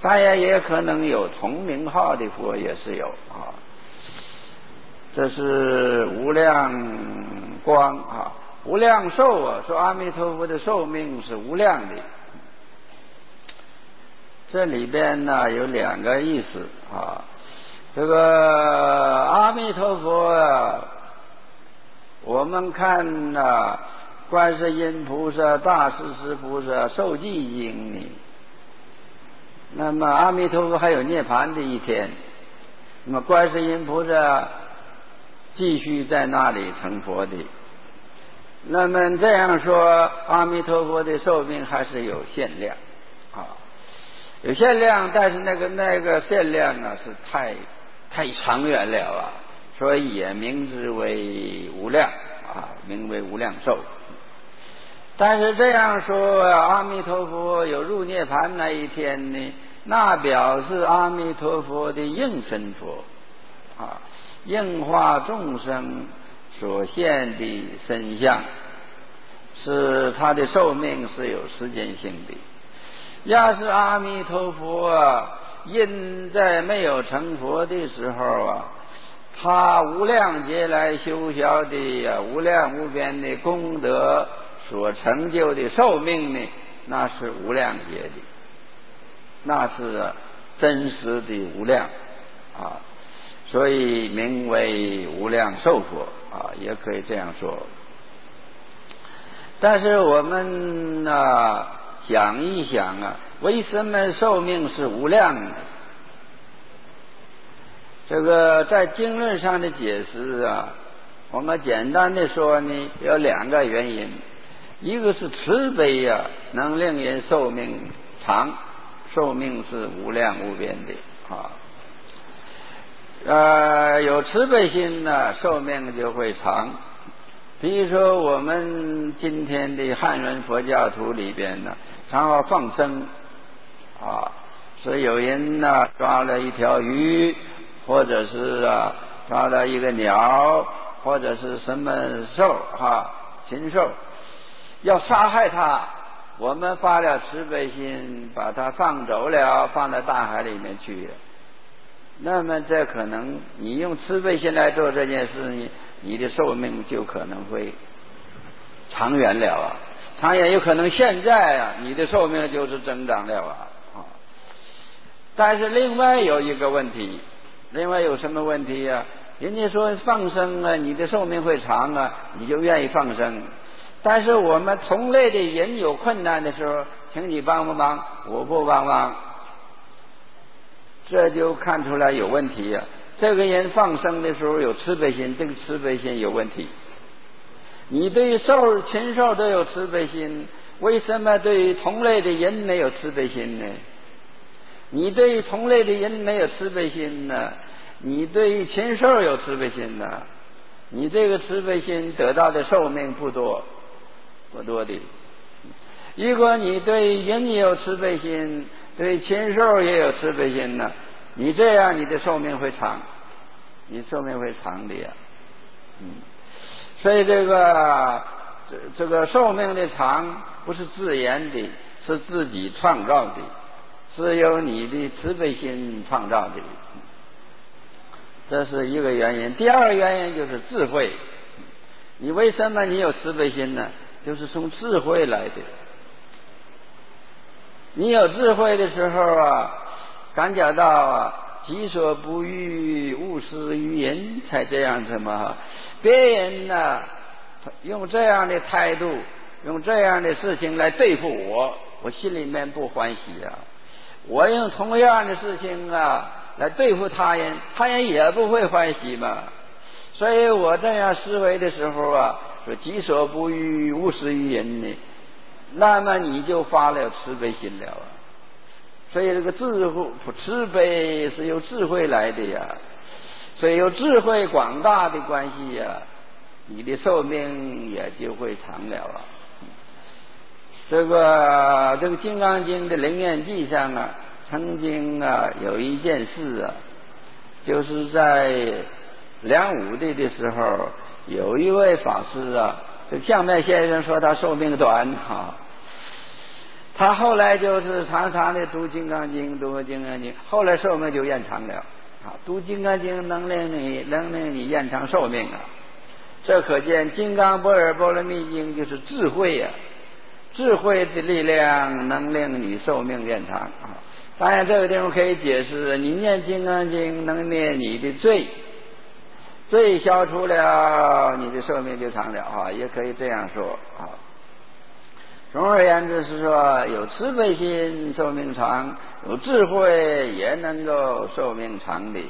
当然也可能有同名号的佛也是有啊。这是无量光啊，无量寿啊，说阿弥陀佛的寿命是无量的。这里边呢有两个意思啊，这个阿弥陀佛啊，我们看啊，观世音菩萨、大势至菩萨受记经呢，那么阿弥陀佛还有涅槃的一天，那么观世音菩萨继续在那里成佛的。那么这样说，阿弥陀佛的寿命还是有限量啊，有限量，但是那个限量啊是太长远了啊，所以也名之为无量啊，名为无量寿。但是这样说，阿弥陀佛有入涅槃那一天呢，那表示阿弥陀佛的应身佛啊，应化众生所现的身相，是他的寿命是有时间性的。要是阿弥陀佛啊，因在没有成佛的时候啊，他无量劫来修学的无量无边的功德所成就的寿命呢，那是无量劫的，那是真实的无量啊，所以名为无量寿佛啊，也可以这样说。但是我们想一想啊，为什么寿命是无量的？这个在经论上的解释啊，我们简单的说呢，有两个原因。一个是慈悲啊，能令人寿命长，寿命是无量无边的啊。有慈悲心呢，寿命就会长。比如说我们今天的汉人佛教徒里边呢，常要放生啊，所以有人呢抓了一条鱼，或者是抓了一个鸟，或者是什么兽禽兽，要杀害它，我们发了慈悲心，把它放走了，放到大海里面去。那么这可能你用慈悲心来做这件事，你的寿命就可能会长远了啊，长远有可能现在你的寿命就是增长了啊。但是另外有一个问题，另外有什么问题啊？人家说放生啊，你的寿命会长啊，你就愿意放生。但是我们同类的人有困难的时候，请你帮不帮？我不帮忙，这就看出来有问题啊。这个人放生的时候有慈悲心，这个慈悲心有问题。你对于禽兽都有慈悲心，为什么对于同类的人没有慈悲心呢？你对于同类的人没有慈悲心呢，你对于禽兽有慈悲心呢，你这个慈悲心得到的寿命不多的。如果你对人也有慈悲心，对禽兽也有慈悲心呢，你这样你的寿命会长，你寿命会长的呀。所以这个寿命的长不是自然的，是自己创造的，是由你的慈悲心创造的，这是一个原因。第二个原因就是智慧。你为什么你有慈悲心呢？就是从智慧来的。你有智慧的时候感觉到己所不欲，勿施于人，才这样子嘛。别人用这样的态度，用这样的事情来对付我心里面不欢喜啊。我用同样的事情来对付他人也不会欢喜嘛。所以我这样思维的时候说己所不欲，勿施于人呢，那么你就发了慈悲心了啊。所以这个慈悲是由智慧来的呀，所以有智慧广大的关系你的寿命也就会长了啊。这个《金刚经》的灵验记上曾经有一件事就是在梁武帝的时候，有一位法师这相面先生说他寿命短他他后来就是常常的读金刚经，读金刚经，后来寿命就延长了啊！读金刚经能令你延长寿命啊！这可见金刚般若波罗蜜经就是智慧呀、智慧的力量能令你寿命延长啊！当然，这个地方可以解释，你念金刚经能灭你的罪，罪消除了，你的寿命就长了啊！也可以这样说啊。总而言之是说，有慈悲心寿命长，有智慧也能够寿命长的。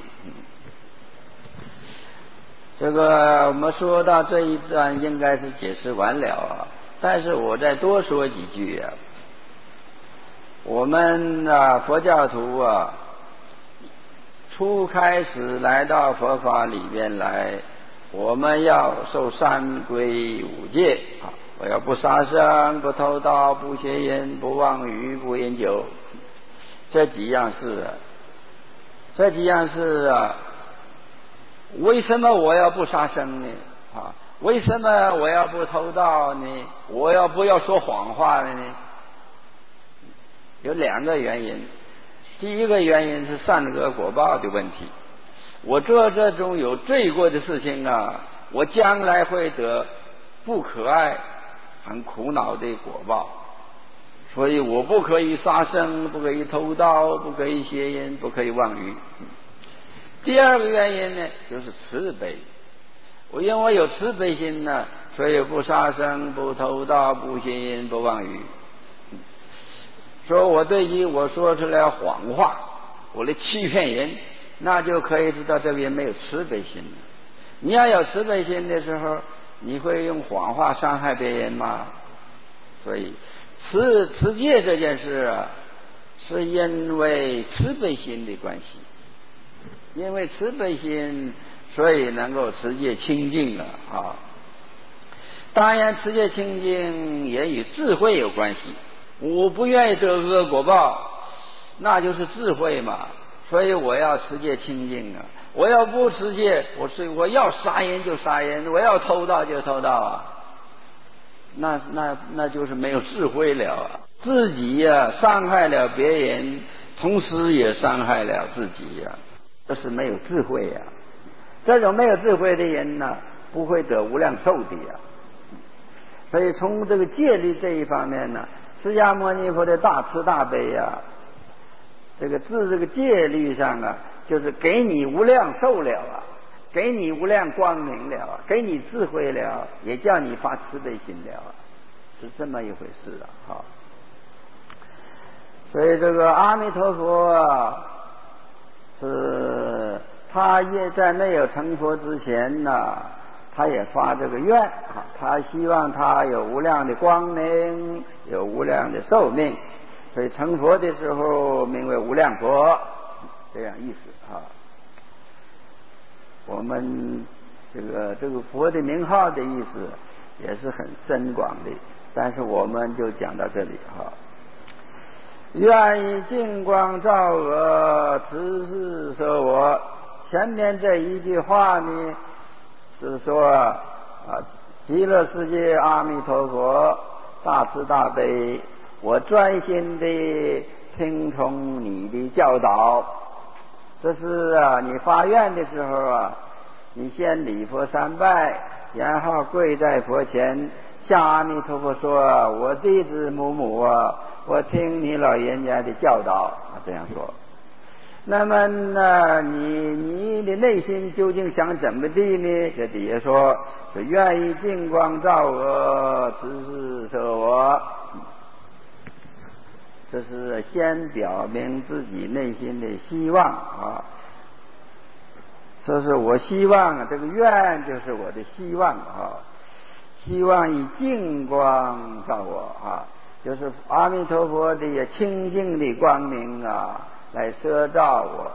这个我们说到这一段应该是解释完了啊，但是我再多说几句啊。我们佛教徒啊，初开始来到佛法里边来，我们要受三规五戒啊。我要不杀生，不偷盗，不邪淫，不妄语，不饮酒，这几样事啊，这几样事啊，为什么我要不杀生呢？啊，为什么我要不偷盗呢？我要不要说谎话呢？有两个原因。第一个原因是善恶果报的问题。我做这种有罪过的事情啊，我将来会得不可爱、很苦恼的果报，所以我不可以杀生，不可以偷盗，不可以邪淫，不可以妄语。第二个原因呢，就是慈悲。我因为有慈悲心呢，所以不杀生，不偷盗，不邪淫，不妄语。说我对于我说出来谎话，我来欺骗人，那就可以知道这个人没有慈悲心了。你要有慈悲心的时候，你会用谎话伤害别人吗？所以持戒这件事啊，是因为慈悲心的关系，因为慈悲心，所以能够持戒清净了啊。当然，持戒清净也与智慧有关系。我不愿意得恶果报，那就是智慧嘛。所以我要持戒清净啊！我要不持戒，我要杀人就杀人，我要偷盗就偷盗啊！那就是没有智慧了啊！自己呀、伤害了别人，同时也伤害了自己呀、这是没有智慧呀、这种没有智慧的人呢，不会得无量寿的呀。所以从这个戒律这一方面呢，释迦牟尼佛的大慈大悲呀，这个戒律上啊，就是给你无量寿了啊，给你无量光明了啊，给你智慧了，也叫你发慈悲心了啊，是这么一回事啊。好，所以这个阿弥陀佛啊，是他也在没有成佛之前呢，他也发这个愿啊，他希望他有无量的光明，有无量的寿命，所以成佛的时候名为无量佛，这样意思啊。我们这个佛的名号的意思也是很深广的，但是我们就讲到这里哈。愿以净光照我，慈氏摄我。前面这一句话呢，是说极乐世界阿弥陀佛大慈大悲，我专心的听从你的教导。这是你发愿的时候啊，你先礼佛三拜，然后跪在佛前，向阿弥陀佛说：我弟子某某啊，我听你老人家的教导，这样说。那么呢，你的内心究竟想怎么地呢？这底下说是愿意净光照我，慈氏摄我。这是先表明自己内心的希望啊，这是我希望，这个愿就是我的希望啊，希望以净光照我啊，就是阿弥陀佛的清净的光明啊，来摄照我。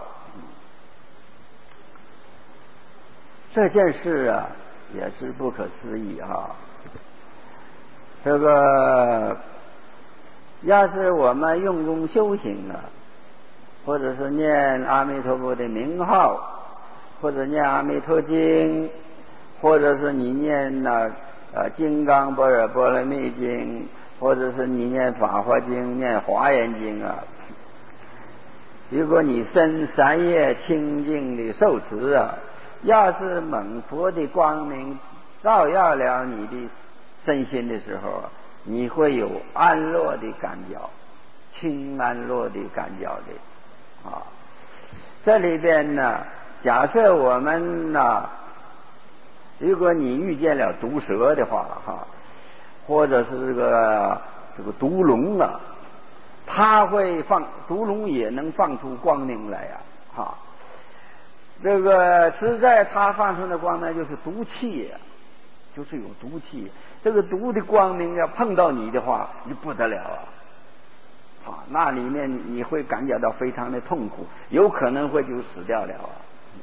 这件事啊，也是不可思议啊。这个要是我们用功修行啊，或者是念阿弥陀佛的名号，或者念阿弥陀经，或者是你念金刚般若波罗蜜经， 或者是你念法华经、念华严经啊，如果你深三业清净的受持啊，要是猛佛的光明照耀了你的身心的时候啊，你会有安乐的感觉，清安乐的感觉的啊。这里边呢，假设我们呢，如果你遇见了毒蛇的话哈，或者是这个毒龙啊，它会毒龙也能放出光明来呀，哈。这个实在它放出的光明就是毒气，就是有毒气。这个毒的光明要碰到你的话，你不得了啊！啊，那里面你会感觉到非常的痛苦，有可能会就死掉了啊。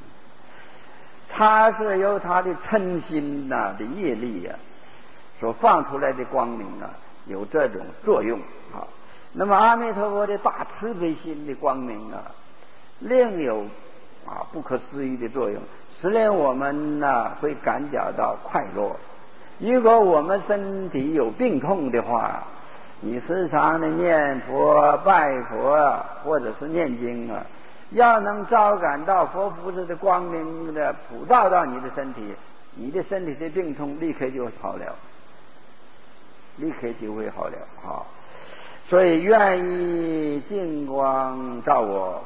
它是由它的嗔心的业力啊所放出来的光明啊，有这种作用啊。那么阿弥陀佛的大慈悲心的光明啊，另有不可思议的作用，使令我们会感觉到快乐。如果我们身体有病痛的话，你时常的念佛拜佛或者是念经啊，要能照感到佛菩萨的光明的普照到你的身体，你的身体的病痛立刻就好了，立刻就会好了啊！所以愿意净光照我，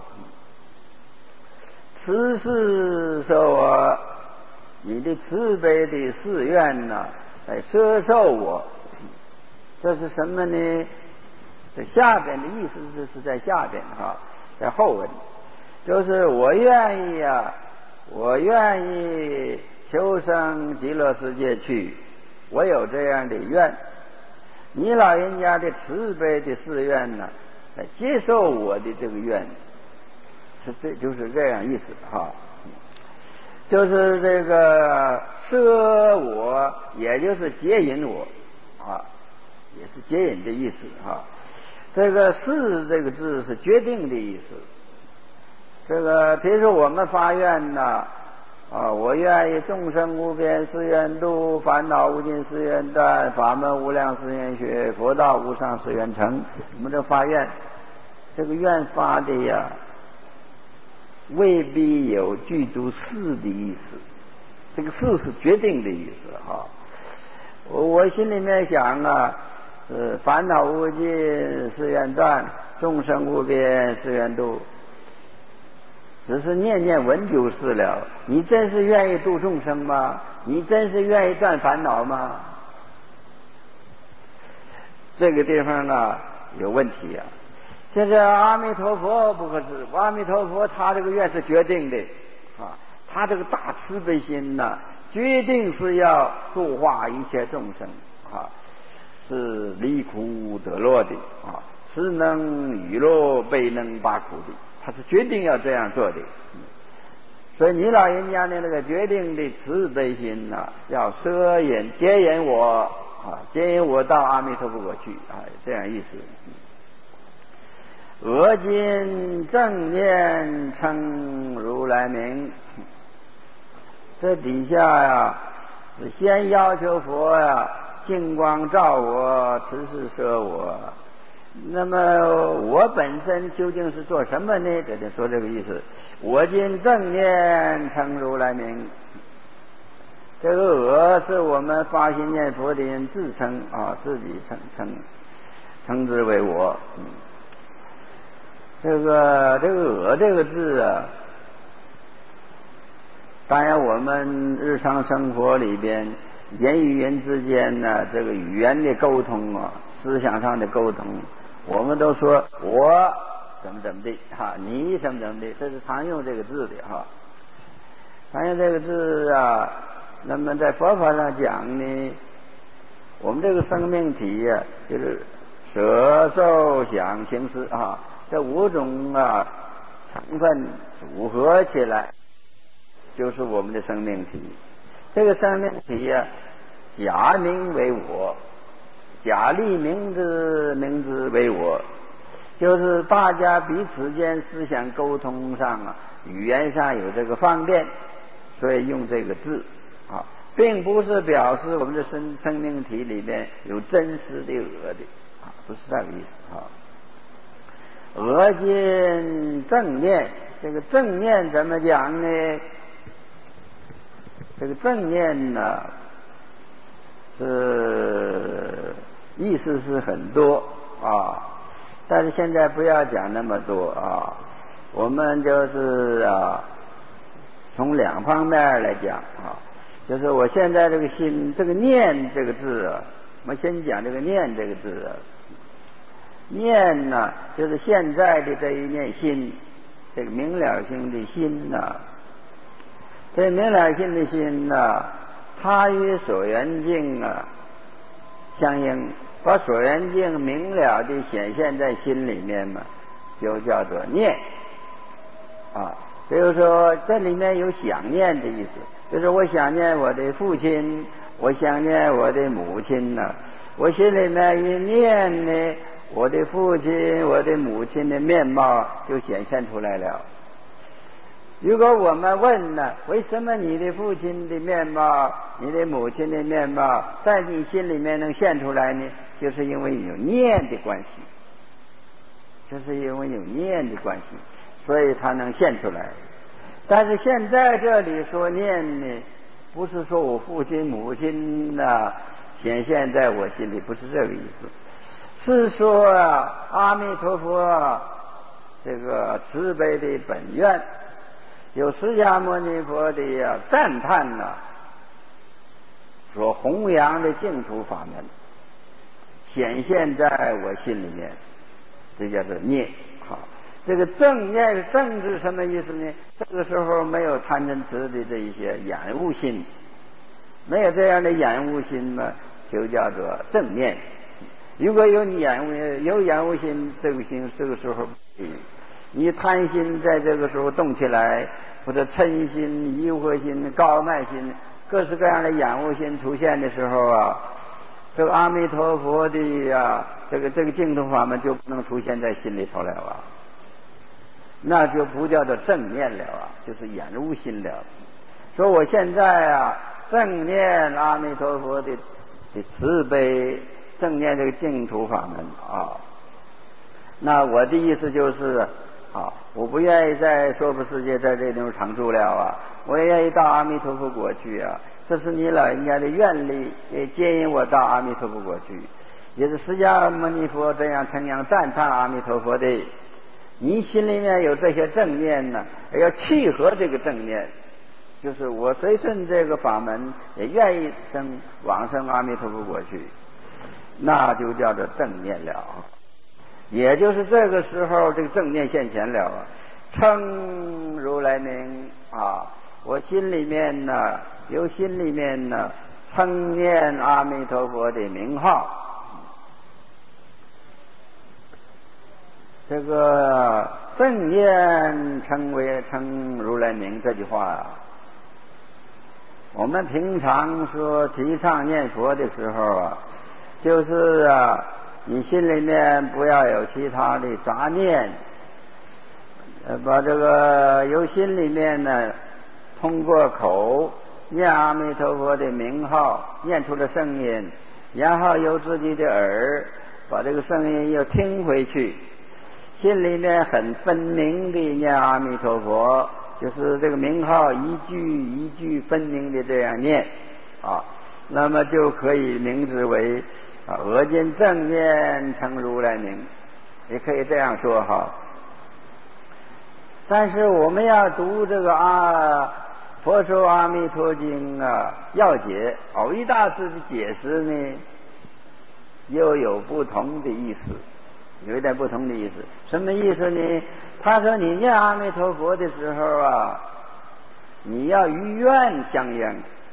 慈事受我，你的慈悲的誓愿来摄受我。这是什么呢？这下边的意思是在下边在后文，就是我愿意我愿意求生极乐世界去，我有这样的愿。你老人家的慈悲的誓愿来接受我的这个愿，就是这样意思就是这个摄我，也就是接引我也是接引的意思这个誓这个字是决定的意思。这个比如说我们发愿我愿意众生无边誓愿度，烦恼无尽誓愿断，法门无量誓愿学，佛道无上誓愿成。我们这发愿，这个愿发的未必有具足誓的意思，这个誓是决定的意思我心里面想烦恼无尽誓愿断，众生无边誓愿度，只是念念文就是了。你真是愿意度众生吗？你真是愿意断烦恼吗？这个地方有问题现在阿弥陀佛不可知，阿弥陀佛他这个愿是决定的他这个大慈悲心决定是要度化一切众生是离苦得乐的是能娱乐悲能拔苦的，他是决定要这样做的。所以你老人家的那个决定的慈悲心要摄引接引我接引我到阿弥陀佛去这样意思。俄今正念称如来名，这底下是先要求佛净光照我，慈事摄我。那么我本身究竟是做什么呢？这就说这个意思。我今正念称如来名，这个我是我们发心念佛的人自称自己称之为我。这个我这个字当然我们日常生活里边人与人之间这个语言的沟通思想上的沟通，我们都说我怎么的你怎么的，这是常用这个字的常用这个字那么在佛法上讲呢，我们这个生命体就是舍受想行识这五种成分组合起来就是我们的生命体。这个生命体假名为我，假立名字为我，就是大家彼此间思想沟通上语言上有这个方便，所以用这个字并不是表示我们的生命体里面有真实的我的不是这个意思啊。俄今正念，这个正念怎么讲呢？这个正念呢，是意思是很多啊，但是现在不要讲那么多啊，我们就是从两方面来讲啊，就是我现在这个心，这个念这个字啊，我们先讲这个念这个字啊，念呢，就是现在的这一念心，这个明了性的心呢，这明了性的心呢，它与所缘境相应，把所缘境明了的显现在心里面嘛，就叫做念啊。比如说这里面有想念的意思，就是我想念我的父亲，我想念我的母亲呢，我心里面一念呢，我的父亲我的母亲的面貌就显现出来了。如果我们问呢，为什么你的父亲的面貌，你的母亲的面貌在你心里面能现出来呢？就是因为有念的关系，就是因为有念的关系，所以它能现出来。但是现在这里说念呢，不是说我父亲母亲显现在我心里，不是这个意思，是说阿弥陀佛这个慈悲的本愿，有释迦牟尼佛的赞叹所弘扬的净土法门显现在我心里面，这叫做念。好，这个正念，正是什么意思呢？这个时候没有贪嗔痴的这一些染污心，没有这样的染污心呢，就叫做正念。如果有染污心，这个心这个时候你贪心在这个时候动起来，或者嗔心、疑惑心、高慢心，各式各样的染污心出现的时候这个阿弥陀佛的这个净土法门就不能出现在心里头了那就不叫做正念了就是染污心了。说我现在正念阿弥陀佛的慈悲，正念这个净土法门那我的意思就是我不愿意在娑婆世界在这地方常住了我也愿意到阿弥陀佛国去这是你老人家的愿力，也接引我到阿弥陀佛国去，也是释迦牟尼佛这样称扬赞叹阿弥陀佛的。你心里面有这些正念呢，要契合这个正念，就是我随顺这个法门，也愿意往生阿弥陀佛国去，那就叫做正念了。也就是这个时候，这个正念现前了称如来名我心里面呢，由心里面呢称念阿弥陀佛的名号。这个正念称如来名这句话我们平常说提倡念佛的时候就是你心里面不要有其他的杂念，把这个由心里面呢通过口念阿弥陀佛的名号，念出了声音，然后由自己的耳把这个声音又听回去，心里面很分明的念阿弥陀佛，就是这个名号一句一句分明的这样念那么就可以名字为俄今正念称如来名，也可以这样说但是我们要读这个佛说阿弥陀经要解，藕益大师的解释呢又有不同的意思，有一点不同的意思。什么意思呢？他说你念阿弥陀佛的时候你要与愿相应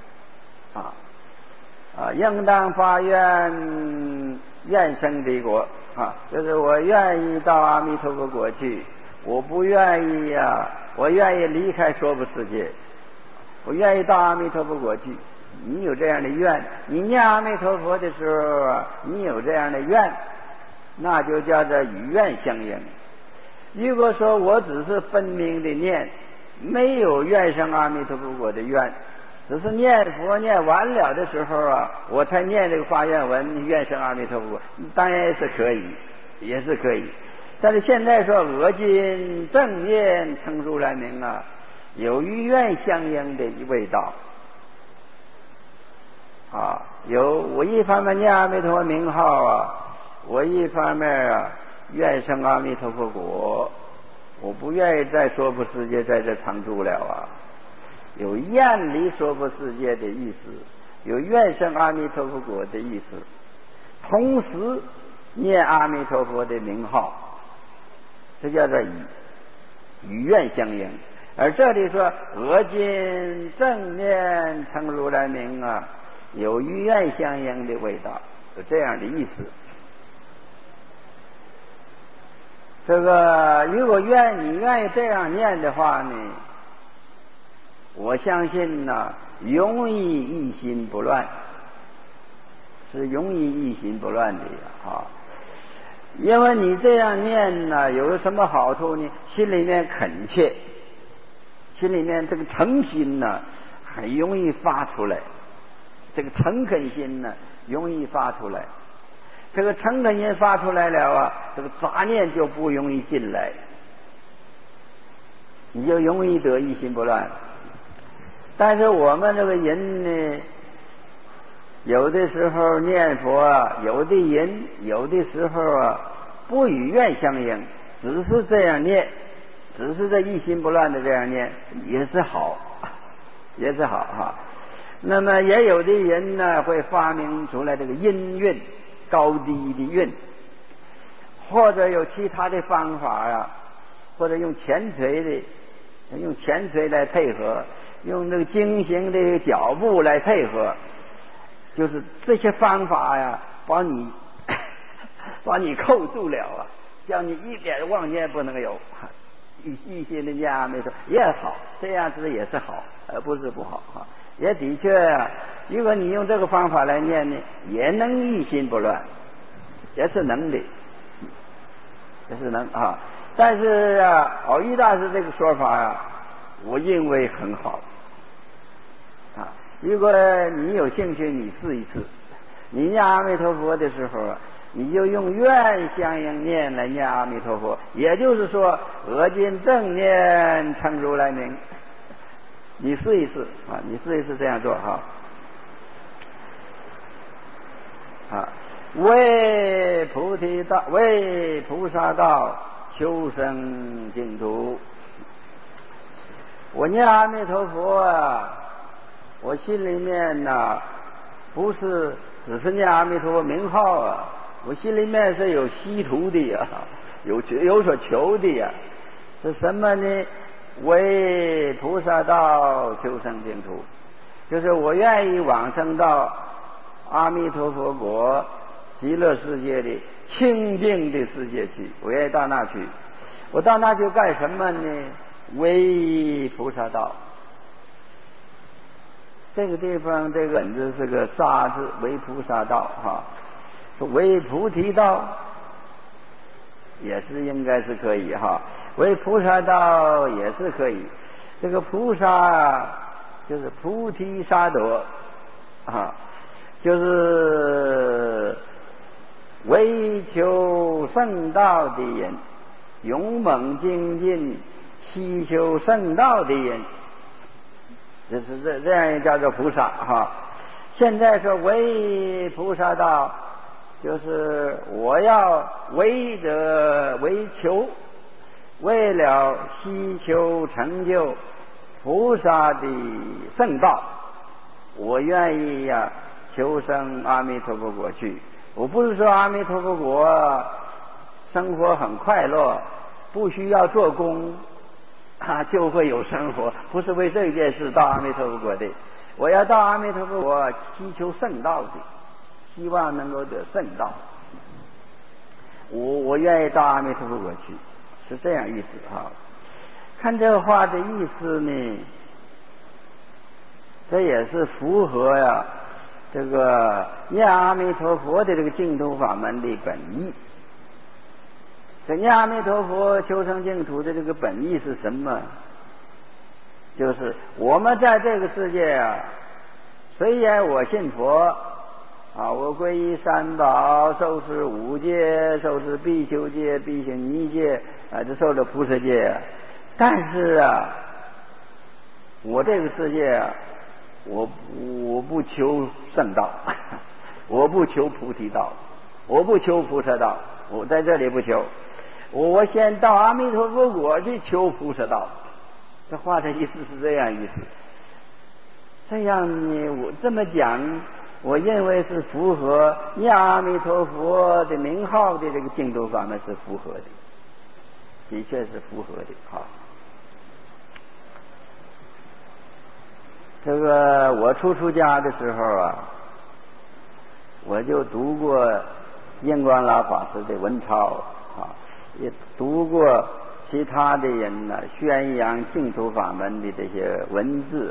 应当发愿生彼国就是我愿意到阿弥陀佛国去，我不愿意我愿意离开娑婆世界，我愿意到阿弥陀佛国去。你有这样的愿，你念阿弥陀佛的时候你有这样的愿，那就叫做与愿相应。如果说我只是分明的念，没有愿生阿弥陀佛国的愿， 只是念佛念完了的时候啊，我才念这个发愿文，愿生阿弥陀佛，当然是可以，也是可以。但是现在说俄今正念称如来名啊，有与愿相应的味道啊。我一方面念阿弥陀佛名号啊，我一方面啊愿生阿弥陀佛国，我不愿意在娑婆世界在这常住了啊。有愿离娑婆世界的意思，有愿生阿弥陀佛国的意思，同时念阿弥陀佛的名号，这叫做与愿相应。而这里说俄今正念称如来名啊，有与愿相应的味道，有这样的意思。这个如果你愿意这样念的话呢，我相信呢，容易一心不乱，是容易一心不乱的啊。因为你这样念呢，有什么好处呢？心里面恳切，心里面这个诚心呢，很容易发出来。这个诚恳心呢，容易发出来。这个诚恳心发出来了啊，这个杂念就不容易进来，你就容易得一心不乱。但是我们这个人呢，有的时候念佛啊，有的人有的时候啊不与愿相应，只是这样念，只是这一心不乱的这样念，也是好，也是好哈。那么也有的人呢会发明出来这个音韵，高低的韵，或者有其他的方法啊，或者用前锤来配合，用那个精行的脚步来配合，就是这些方法呀，把你扣住了啊，叫你一点妄念不能有，一心的念阿弥陀也好，这样子也是好，而不是不好啊。也的确啊，如果你用这个方法来念呢，也能一心不乱，也是能的，也是能啊。但是啊，蕅益大师这个说法啊，我认为很好啊。如果你有兴趣，你试一试。你念阿弥陀佛的时候啊，你就用愿相应念来念阿弥陀佛，也就是说，俄今正念称如来名。你试一试啊，你试一试这样做哈。啊，为菩提道，为菩萨道，求生净土。我念阿弥陀佛啊，我心里面呢，不是只是念阿弥陀佛名号啊，我心里面是有希图的呀，有所求的呀。是什么呢？为菩萨道，求生净土，就是我愿意往生到阿弥陀佛国极乐世界的清净的世界去，我愿意到那去。我到那去干什么呢？为菩萨道。这个地方这个本子是个沙字，为菩萨道哈，说为菩提道也是应该是可以哈，为菩萨道也是可以。这个菩萨就是菩提萨埵啊，就是为求圣道的人，勇猛精进希求圣道的人，就是这样叫做菩萨哈。现在说为菩萨道，就是我要为求，为了希求成就菩萨的圣道，我愿意呀求生阿弥陀佛国去。我不是说阿弥陀佛国生活很快乐，不需要做工就会有生活，不是为这件事到阿弥陀佛国的。我要到阿弥陀佛国祈求圣道的，希望能够得圣道。我愿意到阿弥陀佛国去，是这样意思哈。看这话的意思呢，这也是符合呀这个念阿弥陀佛的这个净土法门的本意。这念阿弥陀佛求生净土的这个本意是什么？就是我们在这个世界啊， 虽然我信佛我皈依三宝，受持五戒，受持比丘戒、比丘尼戒这受了菩萨戒，但是我这个世界我不求圣道，我不求菩提道，我不求菩萨道，我在这里不求，我先到阿弥陀佛国去求菩萨道。这话的意思是这样意思。这样呢，我这么讲，我认为是符合念阿弥陀佛的名号的这个净土法门是符合的，的确是符合的这个我出家的时候我就读过印光老法师的文钞也读过其他的人宣扬净土法门的这些文字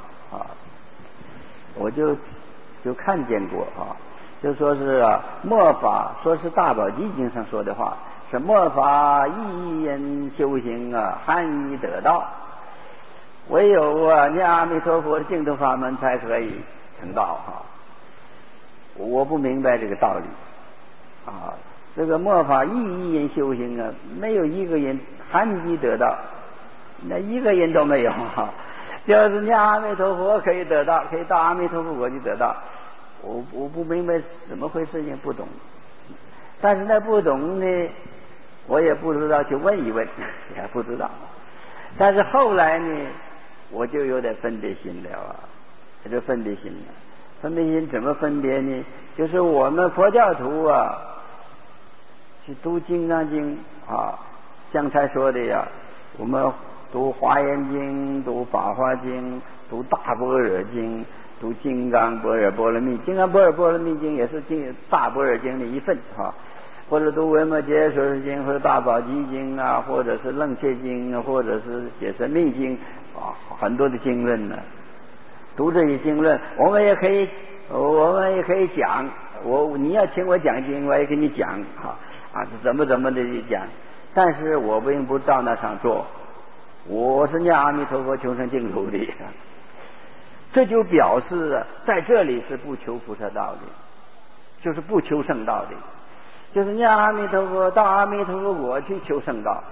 我就看见过就说是末法，说是大宝积经上说的话，是末法一人修行含义得道，唯有念阿弥陀佛的净土法门才可以成道我不明白这个道理这个末法一人修行没有一个人含义得道，那一个人都没有就是念阿弥陀佛可以得到，可以到阿弥陀佛国去得到。我不明白怎么回事情，不懂。但是那不懂呢，我也不知道，去问一问也不知道。但是后来呢，我就有点分别心了这分别心了。分别心怎么分别呢？就是我们佛教徒去读《金刚经》像才说的我们读《华严经》，读《法华经》，读《大般若经》，读《金刚般若波罗蜜》。《金刚般若波罗蜜经》也是大般若经的一份或者读《维摩诘说是经》，或者《大宝积经》或者是《楞伽经》，或者是《解释密经》很多的经论读这些经论，我们也可以讲。你要请我讲经，我也给你讲怎么的讲。但是我并不到那上做。我是念阿弥陀佛求生净土的，这就表示在这里是不求菩萨道的，就是不求圣道的，就是念阿弥陀佛到阿弥陀佛国去求圣道。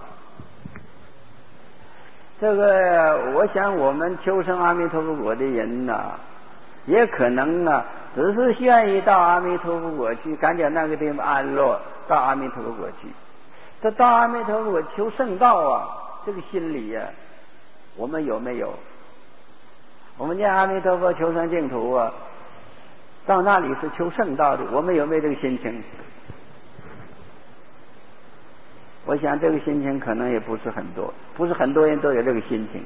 这个我想我们求生阿弥陀佛国的人也可能只是愿意到阿弥陀佛国去，感觉那个地方安乐，到阿弥陀佛国去。这到阿弥陀佛国求圣道这个心理我们有没有？我们念阿弥陀佛求生净土到那里是求圣道的，我们有没有这个心情？我想这个心情可能也不是很多，不是很多人都有这个心情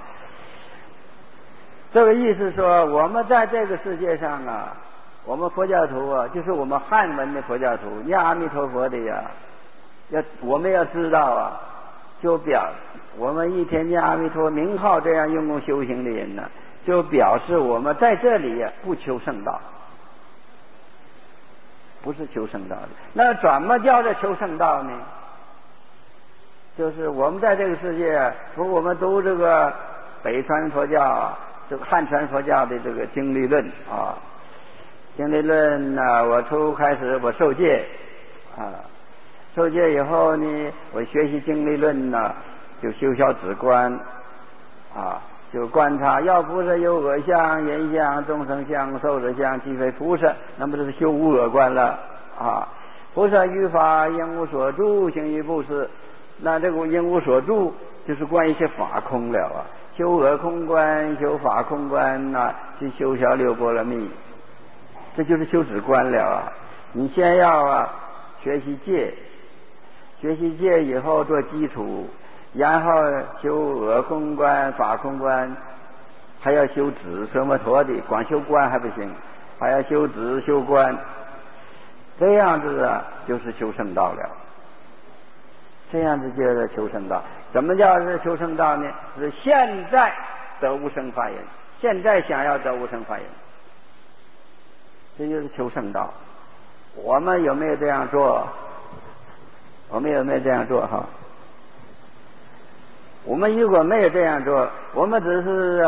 这个意思说，我们在这个世界上我们佛教徒就是我们汉文的佛教徒念阿弥陀佛的我们要知道就表我们一天念阿弥陀名号这样用功修行的人就表示我们在这里不求圣道，不是求圣道的。那怎么叫做求圣道呢？就是我们在这个世界，我们读这个北传佛教这个汉传佛教的这个经律论经律论我开始我受戒受戒以后呢，我学习经律论就修小止观就观察要菩萨有我相、人相、众生相、寿者相，即非菩萨，那么就是修无我观了菩萨于法应无所住，行于布施。那这个应无所住就是关于一些法空了修我空观，修法空观去修小六波罗蜜，这就是修止观了你先要学习戒，学习戒以后做基础，然后修我空观、法空观，还要修止奢摩陀的，光修观还不行，还要修止修观，这样子就是修圣道了。这样子就是求圣道。怎么叫是求圣道呢？是现在得无生法忍，现在想要得无生法忍，这就是求圣道。我们有没有这样做？我们有没有这样做我们如果没有这样做，我们只是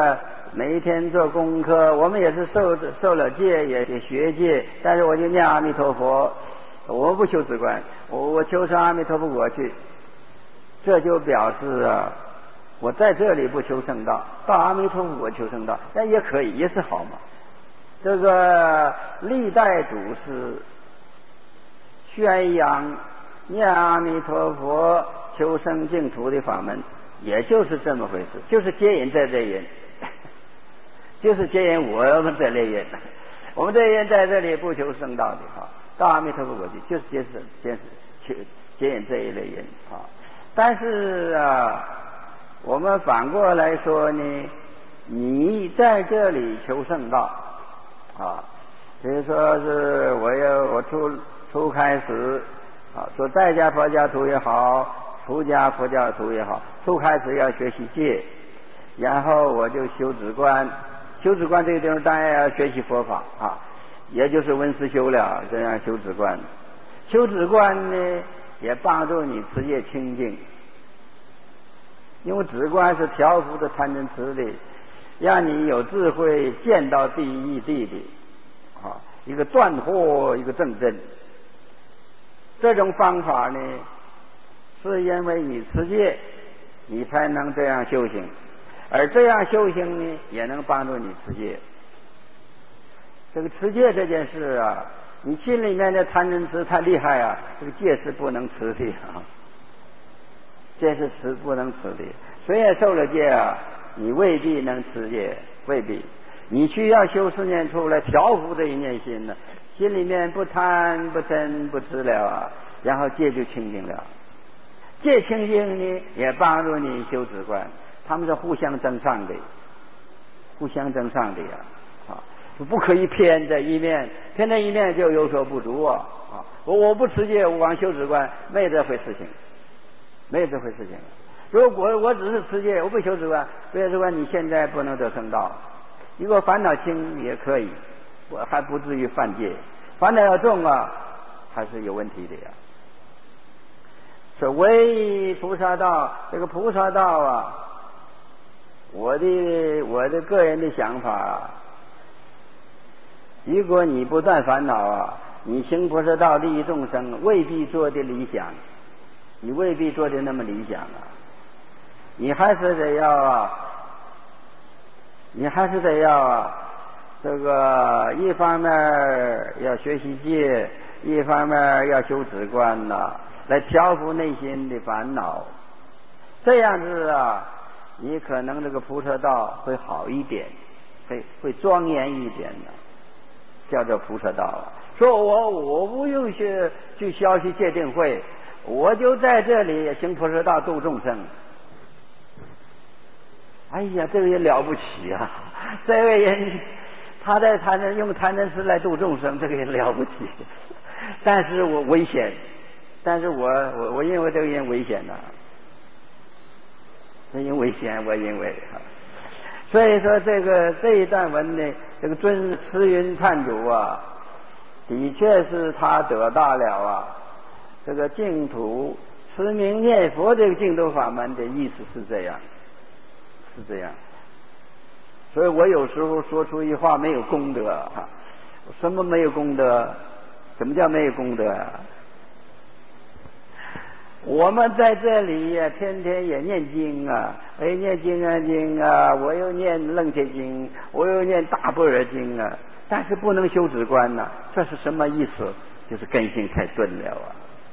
每一天做功课，我们也是受了戒，也学戒，但是我就念阿弥陀佛，我不求止观，我求上阿弥陀佛果去，这就表示啊，我在这里不求圣道，到阿弥陀佛我求圣道，那也可以，也是好嘛。这个历代祖师宣扬念阿弥陀佛求生净土的法门，也就是这么回事，就是接引这类人，就是接引我们这类人。我们这些人在这里不求圣道的哈，到阿弥陀佛国去，就是接引这一类人啊。但是啊，我们反过来说呢，你在这里求圣道啊，比如说是我初开始啊，做在家佛教徒也好，出家佛教徒也好，初开始要学习戒，然后我就修止观。修止观这个地方当然要学习佛法啊，也就是闻思修了，这样修止观。修止观呢，也帮助你持戒清净，因为止观是调伏的贪嗔痴的，让你有智慧见到第一义谛的啊，一个断惑，一个正真。这种方法呢，是因为你持戒，你才能这样修行。而这样修行呢，也能帮助你持戒。这个持戒这件事啊，你心里面的贪嗔痴太厉害啊，这个戒是不能持的啊，戒是不能持的。虽然受了戒啊，你未必能持戒，未必。你需要修四念处来调伏这一念心呢，心里面不贪不嗔不痴了啊，然后戒就清净了。戒清净呢，也帮助你修止观。他们是互相增上的，互相增上的呀，啊，不可以偏在一面，偏在一面就有所不足啊，我不持戒，我光修止观，没有这回事情，没有这回事情。如果我只是持戒，我不修止观，不修止观，你现在不能得圣道。如果烦恼轻也可以，我还不至于犯戒；烦恼要重啊，还是有问题的呀。所谓菩萨道，这个菩萨道啊。我的个人的想法，如果你不断烦恼啊，你行菩萨道利益众生，未必做的理想，你未必做的那么理想啊。你还是得要这个一方面要学习戒，一方面要修止观呐，来调伏内心的烦恼。这样子啊，你可能这个菩萨道会好一点，会庄严一点的，叫做菩萨道啊。说我不用去消息戒定慧，我就在这里行菩萨道度众生。哎呀，这个人了不起啊！这位人他在用贪嗔痴来度众生，这个人了不起。但是我危险，但是我认为这个人危险呐。这因危险，我认为所以说这一段文呢，这个慈云忏主啊，的确是他得到了啊这个净土持名念佛这个净土法门的意思是这样，是这样。所以我有时候说出一话没有功德啊，什么没有功德？什么叫没有功德啊？我们在这里呀，天天也念经啊，念经啊，我又念楞伽经，我又念大般若经啊，但是不能修止观呐，这是什么意思？就是根性太钝了啊，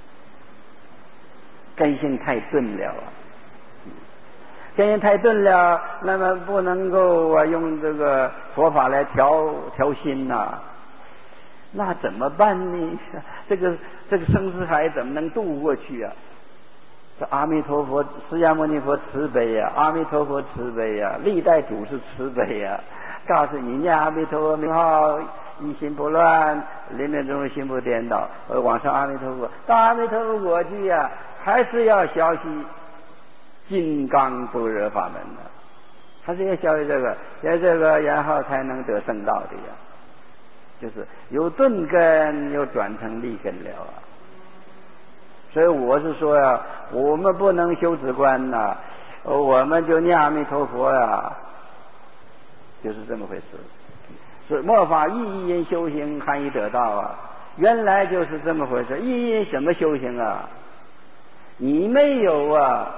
根性太钝了啊，根性太钝了，那么不能够用这个佛法来调心呐，那怎么办呢？这个生死海怎么能渡过去啊？这阿弥陀佛，释迦牟尼佛慈悲呀，阿弥陀佛慈悲呀，历代祖师慈悲呀，告诉你念阿弥陀佛名号，一心不乱，临命终心不颠倒，往上阿弥陀佛，到阿弥陀佛国去呀，还是要学习金刚般若法门的，还是要学习这个，然后才能得圣道的呀，就是有顿根，又转成利根了啊。所以我是说呀，我们不能修止观呐，我们就念阿弥陀佛呀， 就是这么回事。是末法意因修行含义得道啊，原来就是这么回事。意因什么修行啊？你没有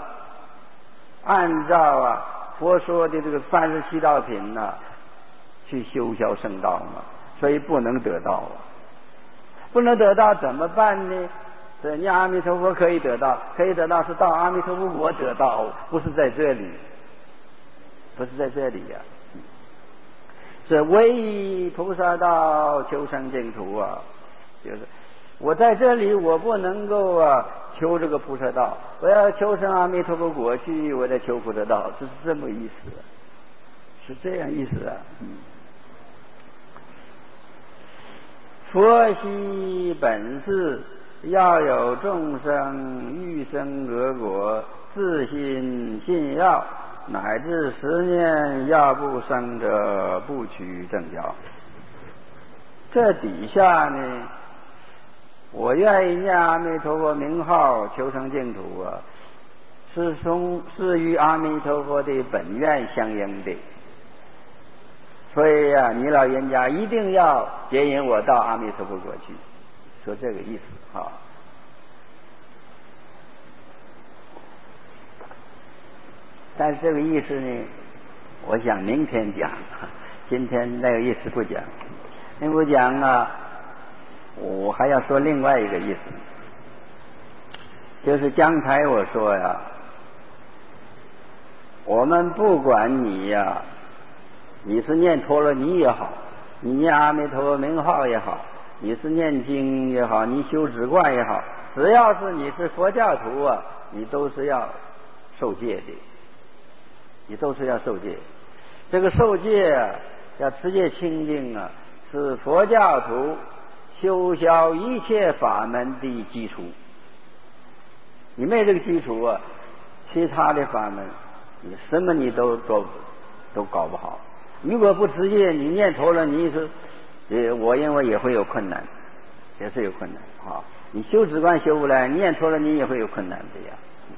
按照佛说的这个37道品去修销圣道嘛，所以不能得道不能得到怎么办呢？你阿弥陀佛可以得到，可以得到是到阿弥陀佛国得到，不是在这里，不是在这里呀。是唯以菩萨道求生净土就是我在这里我不能够求这个菩萨道，我要求生阿弥陀佛国去，我在求菩萨道，这是这么意思是这样意思佛悉本是要有众生欲生俄国，自心信要，乃至10年要不生者，不取正教。这底下呢，我愿意念阿弥陀佛名号求生净土是与阿弥陀佛的本愿相应的。所以你老人家一定要接引我到阿弥陀佛国去，说这个意思但是这个意思呢，我想明天讲，今天那个意思不讲。那不讲我还要说另外一个意思，就是刚才我说我们不管你是念陀罗尼也好，你念阿弥陀佛名号也好，你是念经也好，你修止观也好，只要是你是佛教徒你都是要受戒的，你都是要受戒。这个受戒要持戒清净是佛教徒修销一切法门的基础。你没这个基础其他的法门你什么你都搞不好。如果不持戒，你念陀罗尼我认为也会有困难，也是有困难你修止观修不来，念陀罗尼也会有困难的呀。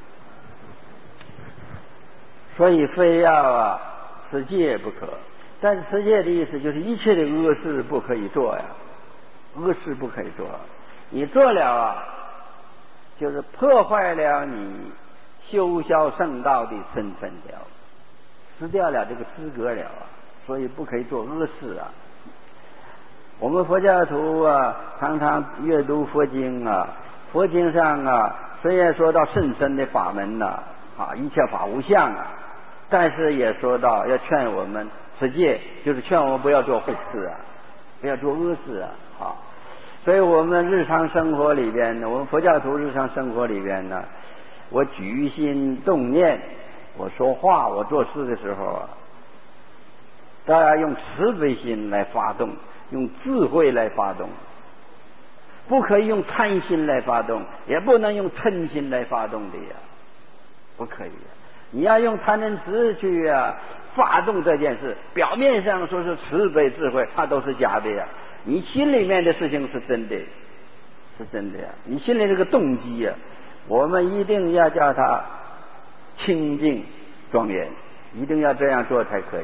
所以非要持戒不可。但是持戒的意思就是一切的恶事不可以做恶事不可以做。你做了就是破坏了你修销圣道的身份了，失掉了这个资格了所以不可以做恶事我们佛教徒常常阅读佛经佛经上虽然说到甚深的法门一切法无相但是也说到要劝我们持戒，就是劝我们不要做坏事不要做恶事所以我们日常生活里边我们佛教徒日常生活里边我举心动念，我说话我做事的时候都要用慈悲心来发动，用智慧来发动，不可以用贪心来发动，也不能用嗔心来发动的不可以你要用贪嗔痴去发动这件事，表面上说是慈悲智慧，它都是假的你心里面的事情是真的，是真的你心里这个动机我们一定要叫它清净庄严，一定要这样做才可以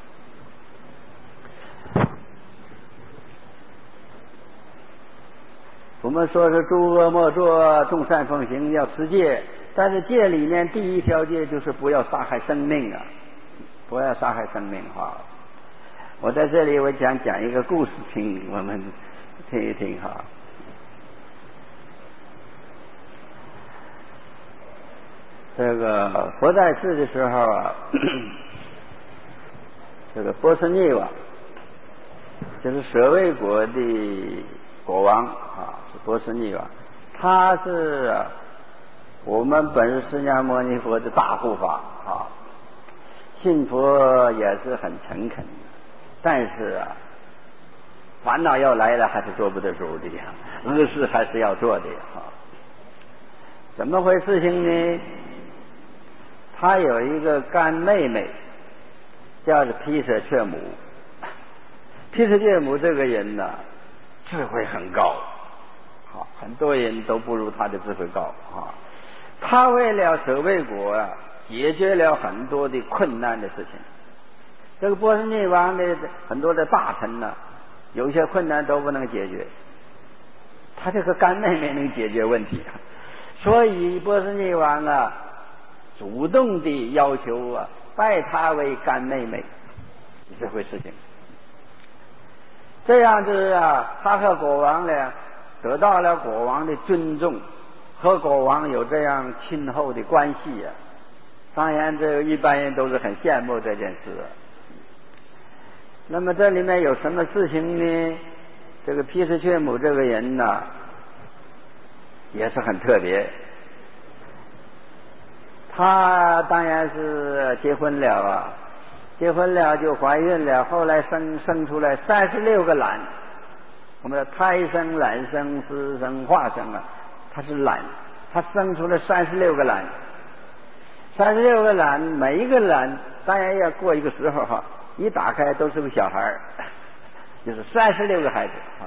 我们说是诸恶莫作，众善奉行，要持戒。但是戒里面第一条戒就是不要杀害生命不要杀害生命我在这里我讲一个故事听我们听一听这个佛在世的时候这个波斯匿王就是舍卫国的国王是波斯匿王，他是我们本师释迦牟尼佛的大护法信佛也是很诚恳，但是烦恼要来了还是做不得主的恶事还是要做的怎么回事情呢？他有一个干妹妹叫做毗舍却母。毗舍却母这个人智慧很高很多人都不如他的智慧高他为了舍卫国解决了很多的困难的事情。 这个波斯匿王的很多的大臣呢，有些困难都不能解决，他这个干妹妹能解决问题，所以波斯匿王啊主动地要求啊拜她为干妹妹这回事情。这样子啊，他和国王呢得到了国王的尊重，和国王有这样亲厚的关系啊，当然这一般人都是很羡慕这件事啊。那么这里面有什么事情呢？这个毗湿却母这个人呢也是很特别，他当然是结婚了啊，结婚了就怀孕了，后来生出来36个卵，我们的胎生、卵生、湿生、化生啊，它是卵，它生出了36个卵，36个卵，每一个卵当然要过一个时候哈，一打开都是个小孩，就是36个孩子啊。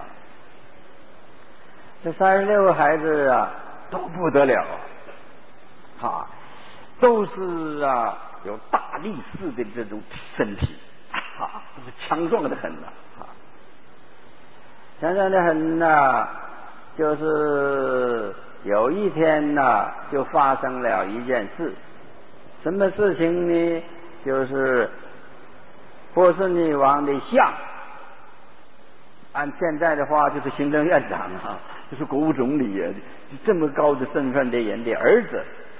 这36个孩子啊都不得了啊，都是啊有大力士的这种身体啊，都是强壮的很呐啊，强壮的很呐。就是有一天呐，就发生了一件事，什么事情呢？就是波斯匿王的相，按现在的话就是行政院长啊，就是国务总理啊，这么高的身份的人的儿子，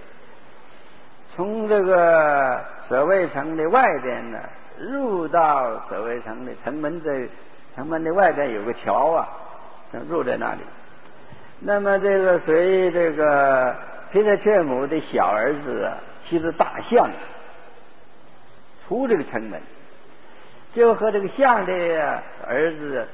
从这个舍卫城的外边呢，入到舍卫城的城门的外边有个桥啊，入在那里。那么这个随这个毗湿却母的小儿子啊，骑着大象出这个城门，就和这个象的儿子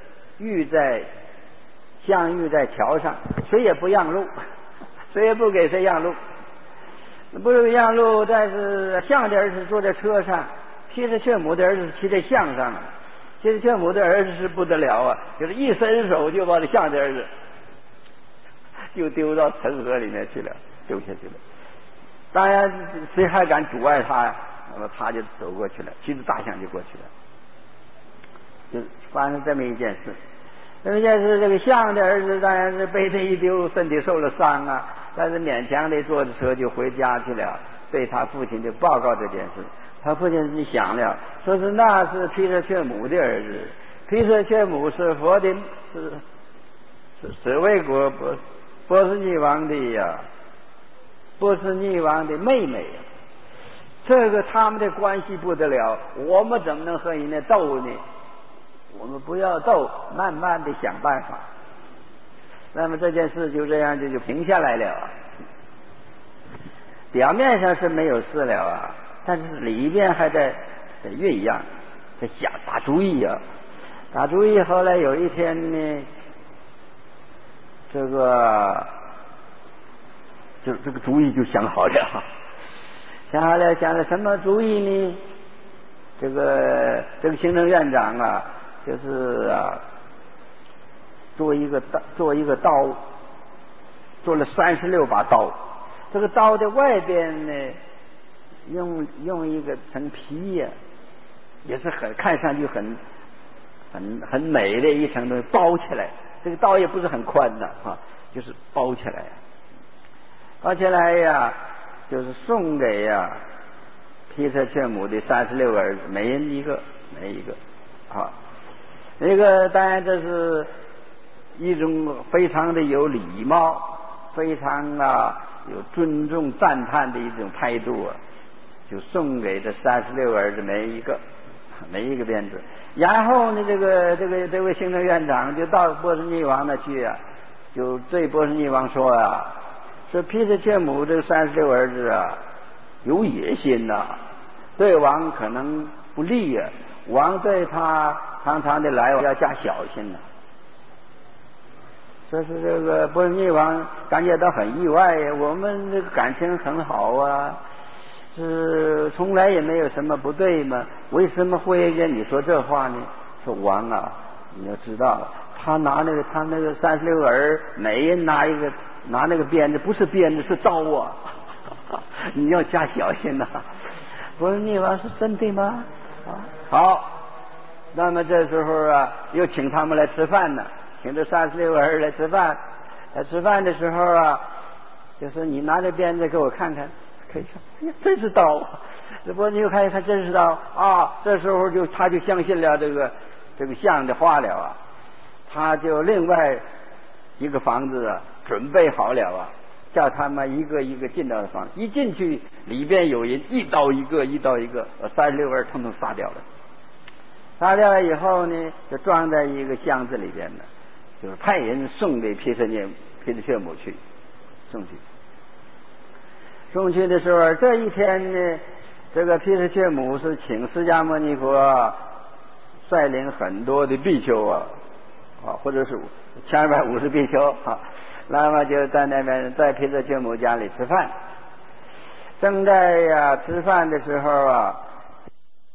相遇在桥上，谁也不让路，谁也不给谁让路，不是让路。但是象的儿子坐在车上，毗湿却母的儿子骑在象上，毗湿却母的儿子是不得了啊，就是一伸手就把这象的儿子就丢到城河里面去了，丢下去了。当然谁还敢阻碍他，那么他就走过去了，骑着大象就过去了，就发生这么一件事。这么一件事，这个象的儿子当然是被这一丢，身体受了伤啊，但是勉强的坐着车就回家去了，对他父亲就报告这件事。他父亲就想了，说是那是毗湿却母的儿子，毗湿却母是佛的，是卫国波斯匿王的呀，波斯匿王的妹妹呀，这个他们的关系不得了，我们怎么能和人家斗呢？我们不要斗，慢慢的想办法。那么这件事就这样就停下来了啊。表面上是没有事了啊，但是里边还在酝酿，在想打主意啊。打主意，后来有一天呢，这个主意就想好了，想了什么主意呢？这个行政院长啊，就是啊，做一个刀，做了36把刀。这个刀的外边呢，用一个层皮呀，也是看上去很美的一层东西包起来。这个刀也不是很宽的啊，就是包起来。包起来呀，就是送给呀毗湿却母的36个儿子，每人一个啊。那个当然这是一种非常的有礼貌，非常有尊重赞叹的一种态度啊，就送给这36个儿子每一个鞭子。然后呢，这位行政院长就到波斯匿王那去啊，就对波斯匿王说啊，说毗湿却母这36个儿子啊有野心呐，对王可能不利啊，王对他常常的来往要加小心呐。这是这个波斯匿王感觉到很意外呀，我们这个感情很好啊，是从来也没有什么不对嘛，为什么会跟你说这话呢？说王啊，你要知道，他那个36个儿，每人拿那个鞭子，不是鞭子是刀啊，你要加小心呐。波斯匿王是真的吗？ 好，那么这时候啊，又请他们来吃饭呢，请这36个人来吃饭。来吃饭的时候啊，就说你拿着鞭子给我看看，可以看，哎呀，真是刀啊！这不你又看一看，真是刀啊！这时候他就相信了这个像的话了啊，他就另外一个房子啊准备好了啊，叫他们一个一个进到房，一进去里边有人一刀一个，一刀一个，把36个人统统杀掉了。杀掉了以后呢，就装在一个箱子里边的，就是派人送给毗舍阡母去，送去的时候，这一天呢，这个毗舍阡母是请释迦牟尼佛率领很多的比丘啊，或者是1250比丘啊，那么就在那边在毗舍阡母家里吃饭。正在吃饭的时候啊，